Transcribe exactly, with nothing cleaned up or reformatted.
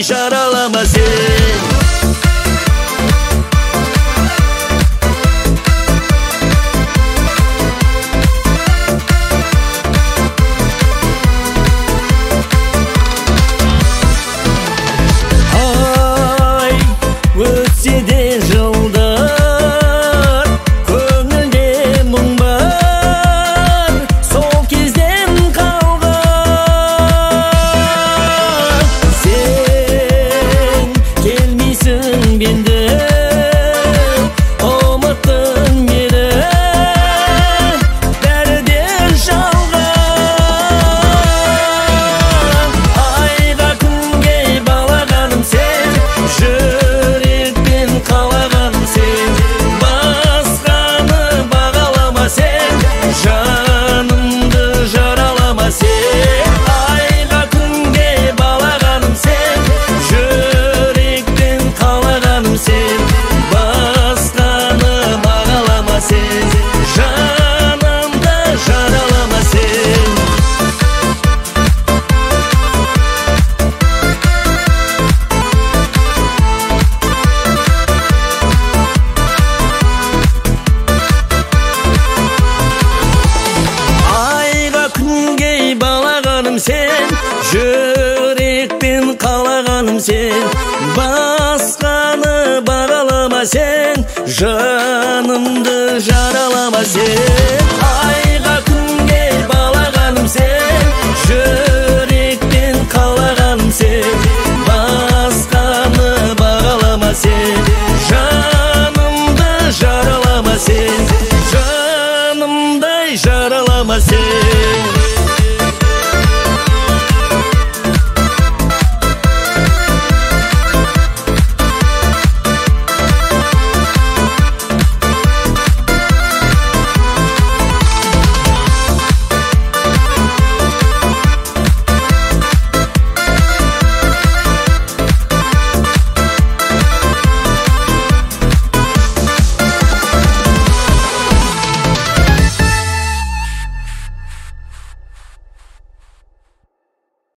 жаралама сен. Өтсе де жылдар, көңілде мұң бар, сол кезден қалған. Сен келмейсің бенді, ұмыттың мені, бәріден жалған. Айға күнге балағаным сен, жүрекпен қалағаным сен, басқаны бағалама сен, жанымды жаралама сен. Айға күнге балағаным сен, жүрекпен қалағаным сен, басқаны бағалама сен, жанымды жаралама сен. Айға күнге балағаным сен, жүрекпен қалағаным сен, басқаны бағалама сен, жанымды жаралама сен. Айға күнге балағаным сен,